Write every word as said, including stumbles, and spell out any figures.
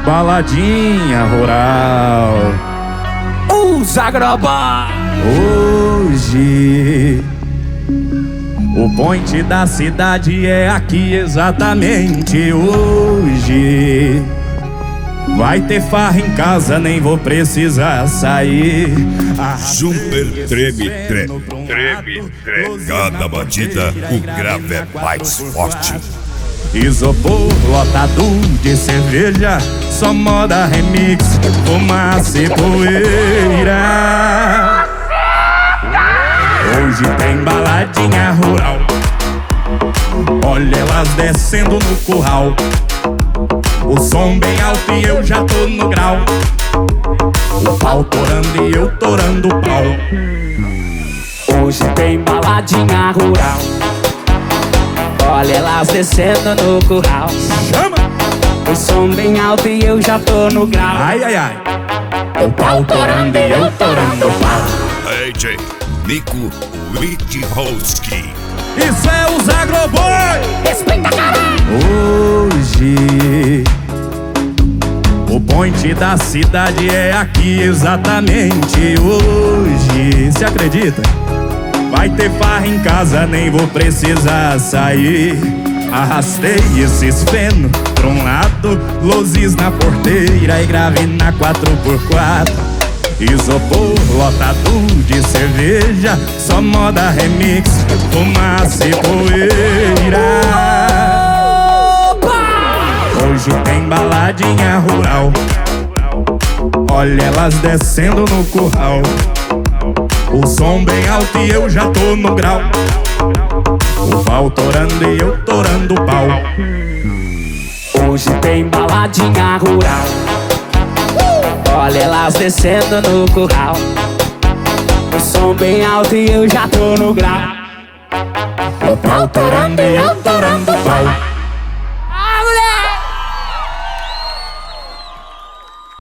baladinha rural. Os Agroboy. Hoje o point da cidade é aqui exatamente hoje. Vai ter farra em casa, nem vou precisar sair. Jumper treme, treme, treme, treme. Cada batida, o grave é mais forte. Isopor lotado de cerveja, só moda remix, fumaça e poeira. Hoje tem baladinha rural, olha elas descendo no curral. O som bem alto e eu já tô no grau. O pau torando e eu torando o pau. Hoje tem baladinha rural, olha elas descendo no curral. Chama! O som bem alto e eu já tô no grau. Ai, ai, ai. O pau torando e eu torando o pau. A J, Nico Witchowski. Isso é os Agroboy. Respeita, caralho. Hoje o point da cidade é aqui exatamente hoje. Se acredita? Vai ter farra em casa, nem vou precisar sair. Arrastei esses feno pra um lado, luzes na porteira e grave na quatro por quatro. Isopor lotado de cerveja, só moda remix, fumaça e poeira. Hoje tem baladinha rural, olha elas descendo no curral. O som bem alto e eu já tô no grau. O pau torando e eu torando o pau. Hoje tem baladinha rural, olha elas descendo no curral. O som bem alto e eu já tô no grau. O pau torando e eu torando o pau.